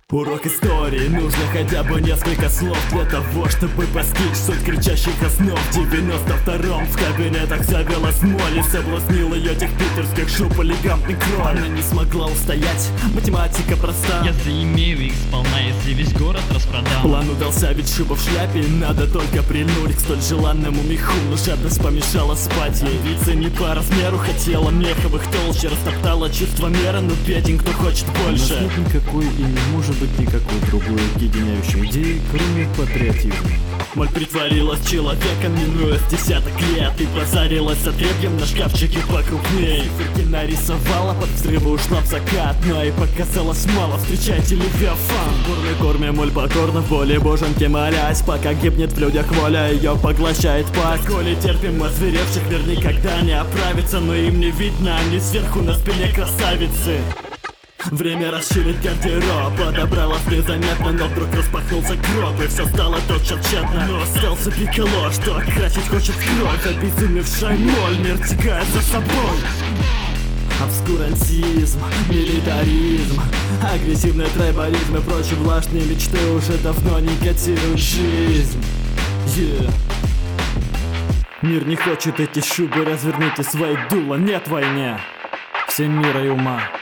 Урок истории, нужно хотя бы несколько слов для того, чтобы постичь суть кричащих основ. В 92-м в кабинетах завелась Молли, соблазнил ее тех питерских шуб элегантный кроль. Она не смогла устоять, математика проста. Я заимею их сполна, если весь город распродам. План удался, ведь шуба в шляпе, надо только прильнуть к столь желанному меху. Но жадность помешала спать, ей вице не по размеру, хотела меховых толще, растоптала чувство меры, но беден, кто хочет больше. У нас нет никакой и не может быть никакой другой объединяющей идеи, кроме патриотизма. Моль притворилась человеком, минуя с десяток лет, и позарилась отребьем на шкафчике покрупней. Циферки нарисовала, под взрывы ушла в закат, но и показалось мало, встречайте Левиафан. В бурной корме Моль покорна в боли боженьки молясь, пока гибнет в людях воля, ее поглощает пасть. Коли терпим озверевших, мир никогда не оправится, но им не видно, они сверху на спине красавицы. Время расширить гардероб, подобралась незаметно, но вдруг распахнулся гроб, и все стало тотчас тщетно. Но остался Пикколо, что окрасить хочет в кровь, обезумевшая Моль, мир тягает за собой. Обскурантизм, милитаризм, агрессивный трайбализм и прочие влажные мечты уже давно не котируют жизнь. Мир не хочет эти шубы, разверните свои дула, нет войне. Всем мира и ума.